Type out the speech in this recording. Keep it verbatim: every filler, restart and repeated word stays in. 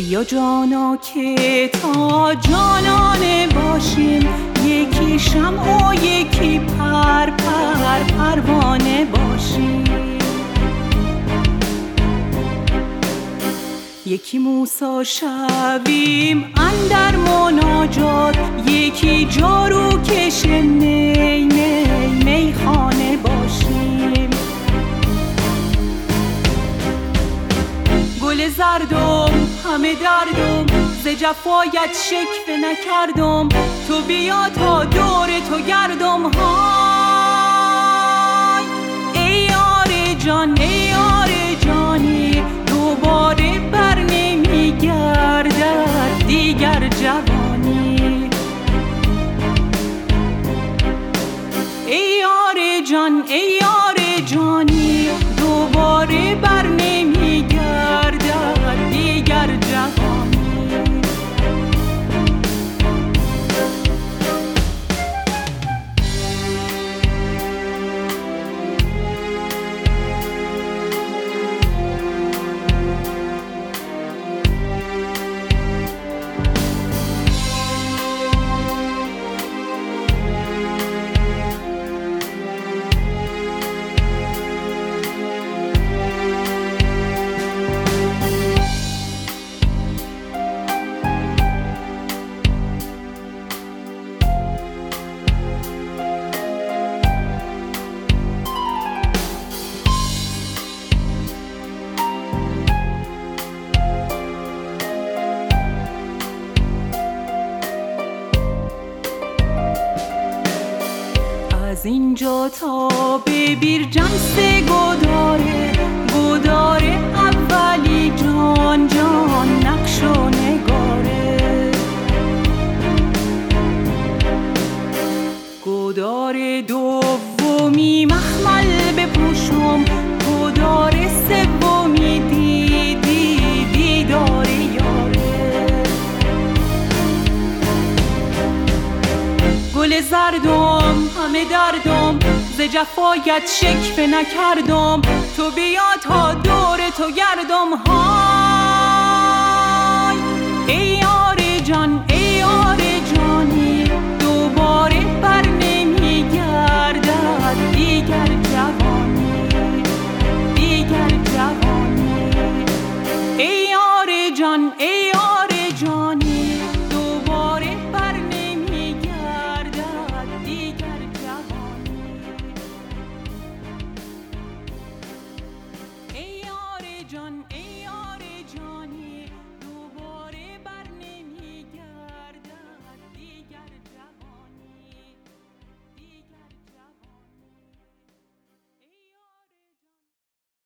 بیا جانا که تا جانانه باشیم، یکی شمع و یکی پر پر پروانه باشیم. یکی موسی شویم اندر مناجات، یکی جارو کش می می میخانه باشیم. گل زردم همه دردم، ز جفایت شکوه نکردم، تو بیا تا دور تو گردم. های ای یار جان ای یار جانی، دوباره بر نمی گردد دیگر جوانی. ای یار جان ای یار جانی، دوباره بر نمی گردد دیگر جوانی. از اینجا تا به بیرجنس گداره، گداره اولی جان جان نقش و نگاره. گداره دومی مخمل بپوشم، گداره سومی دیدی دیدار یاره. گل زردم همه دردم، ز جفایت شکوه نکردم، تو بیا تا دور تو گردم. های ای